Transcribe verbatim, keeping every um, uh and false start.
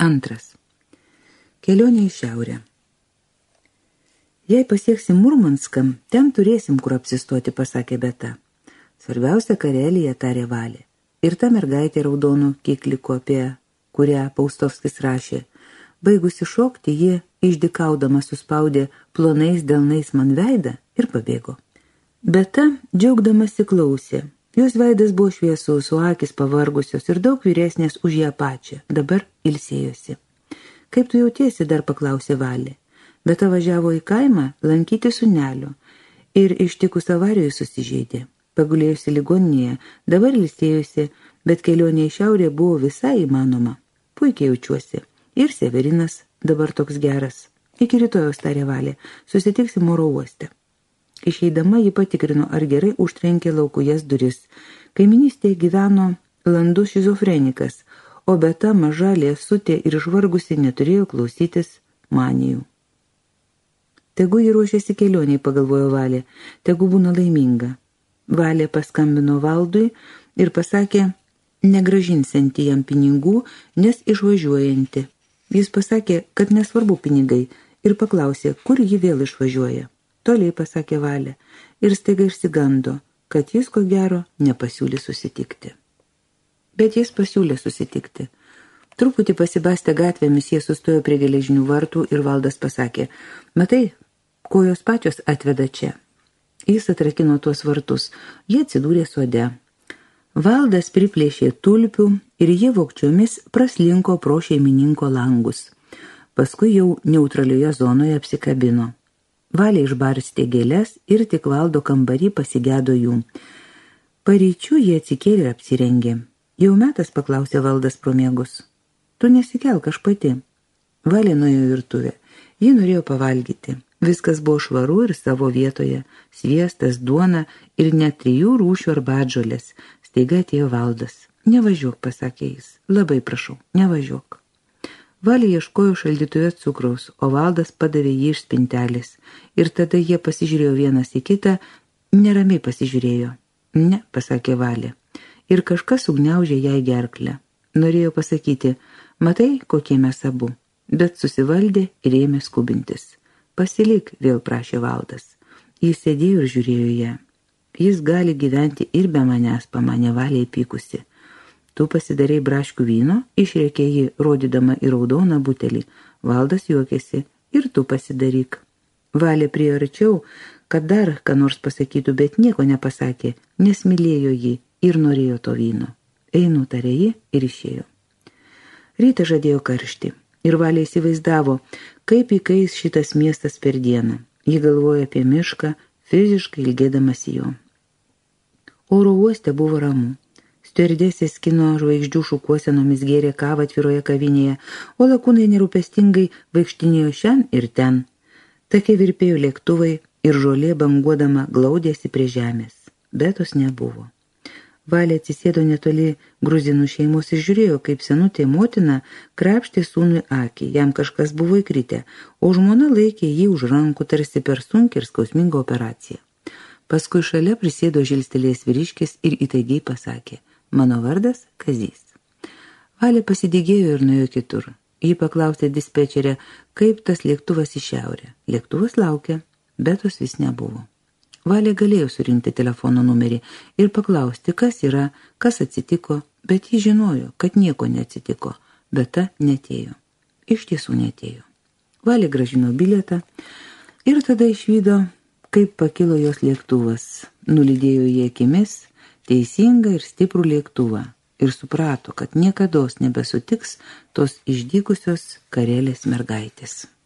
Antras. Kelionė į šiaurę. Jei pasieksim Murmanską, ten turėsim kur apsistoti, pasakė Beta. Svarbiausia Karelija, tarė Valė. Ir ta mergaitė raudonų kikliku, apie kurią Paustovskis rašė. Baigusi šokti, ji išdikaudama suspaudė plonais delnais man veidą ir pabėgo. Beta džiaugdamasi klausė. Jos veidas buvo šviesus, o akis pavargusios ir daug vyresnės už ją pačią. Dabar ilsėjosi. Kaip tu jautiesi, dar paklausė Valė. Beta važiavo į kaimą lankyti sūnelio ir ištikus avarijai susižeidė. Pagulėjusi ligoninėje, dabar ilsėjosi, bet kelionė į šiaurę buvo visai įmanoma. Puikiai jaučiuosi. Ir Severinas dabar toks geras. Iki rytojaus, tarė Valė, susitiksim oro uoste. Išeidama ji patikrino, ar gerai užtrenkė laukujas duris. Kaiminystėje gyveno landus šizofrenikas, o Beta maža, liesutė ir išvargusi neturėjo klausytis manijų. Tegu jį ruošiasi kelioniai, pagalvojo Valė, tegu būna laiminga. Valė paskambino Valdui ir pasakė, negražinsianti jam pinigų, nes išvažiuojanti. Jis pasakė, kad nesvarbu pinigai ir paklausė, kur ji vėl išvažiuoja. Toliai pasakė Valė ir staiga išsigando, kad jis ko gero nepasiūlė susitikti. Bet jis pasiūlė susitikti. Truputį pasibastę gatvėmis jie sustojo prie geležinių vartų ir Valdas pasakė, matai, kojos pačios atveda čia. Jis atrakino tuos vartus, jie atsidūrė sode. Valdas priplėšė tulpių ir jie vogčiomis praslinko pro šeimininko langus. Paskui jau neutralioje zonoje apsikabino. Valė išbarstė gėles ir tik Valdo kambarį pasigėdo jų. Paryčių jie atsikėlė ir apsirengė. Jau metas, paklausė Valdas pro miegus. Tu nesikelk, aš pati. Valė nuėjo į virtuvę. Ji norėjo pavalgyti. Viskas buvo švaru ir savo vietoje. Sviestas, duona ir net trijų rūšių arbatžolės. Staiga atėjo Valdas. Nevažiuok, pasakė jis. Labai prašau, nevažiuok. Valė ieškojo šaldytuvė cukraus, o Valdas padavė jį iš spintelės. Ir tada jie pasižiūrėjo vienas į kitą, neramiai pasižiūrėjo. Ne, pasakė Valė. Ir kažkas ugniaužė jai gerklę. Norėjo pasakyti, matai, kokie mes abu. Bet susivaldė ir ėmė skubintis. Pasilik, vėl prašė Valdas. Jis sėdėjo ir žiūrėjo ją. Jis gali gyventi ir be manęs, pamanė Valė įpykusi. Tu pasidarei braškių vyno, išrėkė jį, rodydama į raudoną butelį. Valdas juokėsi, ir tu pasidaryk. Valė priėjo arčiau, kad dar ką nors pasakytų, bet nieko nepasakė, nes mylėjo jį ir norėjo to vyno. Einu, tarė ji ir išėjo. Rytą žadėjo karštį, ir Valė įsivaizdavo, kaip įkais šitas miestas per dieną. Ji galvojo apie mišką, fiziškai ilgėdamasi jo. Oro uoste buvo ramu. Stiuardesė skino žvaigždžių šukuosenomis gėrė kavą atviroje kavinėje, o lakūnai nerūpestingai vaikštinėjo šen ir ten. Take virpėjo lėktuvai ir žolė banguodama glaudėsi prie žemės. Betos nebuvo. Valė atsisėdo netoli gruzinų šeimos ir žiūrėjo, kaip senutė motina krapštė sūnui akį, jam kažkas buvo įkritę, o žmona laikė jį už rankų tarsi per sunkią ir skausmingą operaciją. Paskui šalia prisėdo žilstelėjęs vyriškis ir įtaigiai pasakė, mano vardas Kazys. Valė pasidygėjo ir nuėjo kitur. Ji paklausė dispečerę, kaip tas lėktuvas į šiaurę. Lėktuvas laukia, Betos vis nebuvo. Valė galėjo surinkti telefono numerį ir paklausti, kas yra, kas atsitiko, bet ji žinojo, kad nieko neatsitiko, Beta netėjo. Iš tiesų netėjo. Valė grąžino bilietą ir tada išvydo, kaip pakilo jos lėktuvas. Nulydėjo jį akimis teisingą ir stiprų lėktuvą ir suprato, kad niekados nebesutiks tos išdykusios Karelės mergaitės.